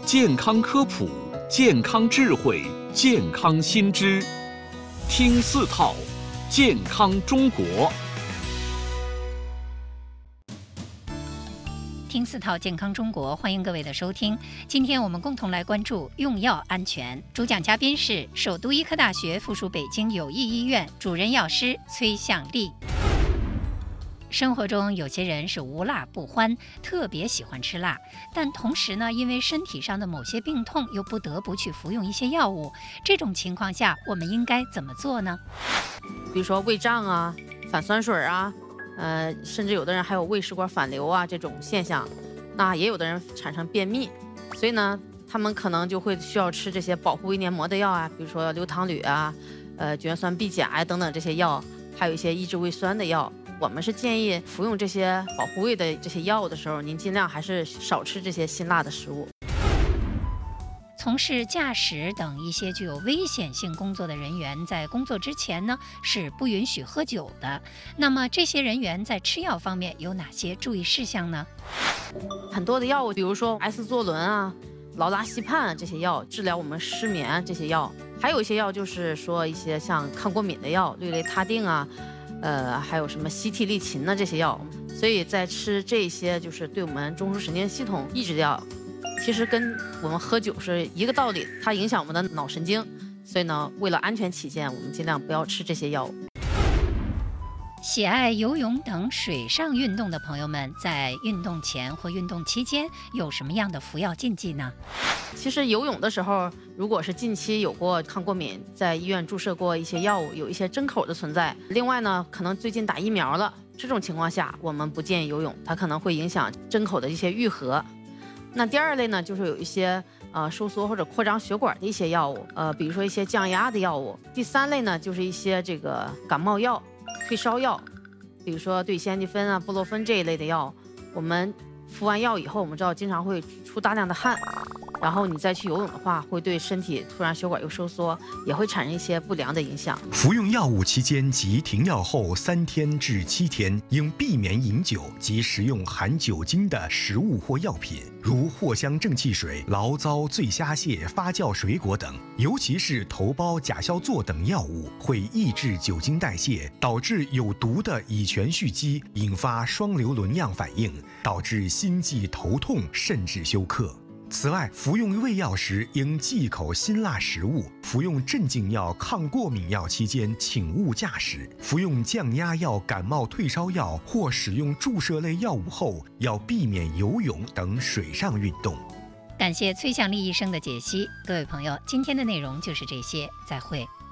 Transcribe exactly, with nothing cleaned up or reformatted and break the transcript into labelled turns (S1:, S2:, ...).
S1: 健康科普，健康智慧，健康新知，听四套，健康中国。
S2: 听四套健康中国，欢迎各位的收听。今天我们共同来关注用药安全。主讲嘉宾是首都医科大学附属北京友谊医院主任药师崔向丽。生活中有些人是无辣不欢，特别喜欢吃辣，但同时呢，因为身体上的某些病痛，又不得不去服用一些药物。这种情况下，我们应该怎么做呢？
S3: 比如说胃胀啊、反酸水啊。呃，甚至有的人还有胃食管反流啊这种现象，那也有的人产生便秘，所以呢，他们可能就会需要吃这些保护胃黏膜的药啊，比如说硫糖铝啊、呃蕨酸避钾啊等等这些药，还有一些抑制胃酸的药。我们是建议服用这些保护胃的这些药的时候，您尽量还是少吃这些辛辣的食物。
S2: 从事驾驶等一些具有危险性工作的人员，在工作之前呢是不允许喝酒的。那么这些人员在吃药方面有哪些注意事项呢？
S3: 很多的药物，比如说 S 唑仑啊、劳拉西泮这些药，治疗我们失眠这些药，还有一些药就是说一些像抗过敏的药，氯雷他定啊，呃，还有什么西替利嗪呢这些药。所以在吃这些就是对我们中枢神经系统抑制的药，其实跟我们喝酒是一个道理，它影响我们的脑神经，所以呢，为了安全起见，我们尽量不要吃这些药物。
S2: 喜爱游泳等水上运动的朋友们，在运动前或运动期间有什么样的服药禁忌呢？
S3: 其实游泳的时候，如果是近期有过抗过敏，在医院注射过一些药物，有一些针口的存在。另外呢，可能最近打疫苗了，这种情况下，我们不建议游泳，它可能会影响针口的一些愈合。那第二类呢，就是有一些呃收缩或者扩张血管的一些药物，呃，比如说一些降压的药物。第三类呢，就是一些这个感冒药、退烧药，比如说对酰氨酚啊、布洛芬这一类的药。我们服完药以后，我们知道经常会出大量的汗，然后你再去游泳的话，会对身体突然血管又收缩，也会产生一些不良的影响。
S4: 服用药物期间及停药后三天至七天，应避免饮酒及食用含酒精的食物或药品，如藿香正气水、醪糟、醉虾蟹、发酵水果等。尤其是头孢、甲硝唑等药物会抑制酒精代谢，导致有毒的乙醛蓄积，引发双硫仑样反应，导致心悸、头痛，甚至休克。此外，服用胃药时应忌口辛辣食物。服用镇静药、抗过敏药期间，请勿驾驶。服用降压药、感冒退烧药或使用注射类药物后，要避免游泳等水上运动。
S2: 感谢崔向丽医生的解析。各位朋友，今天的内容就是这些，再会。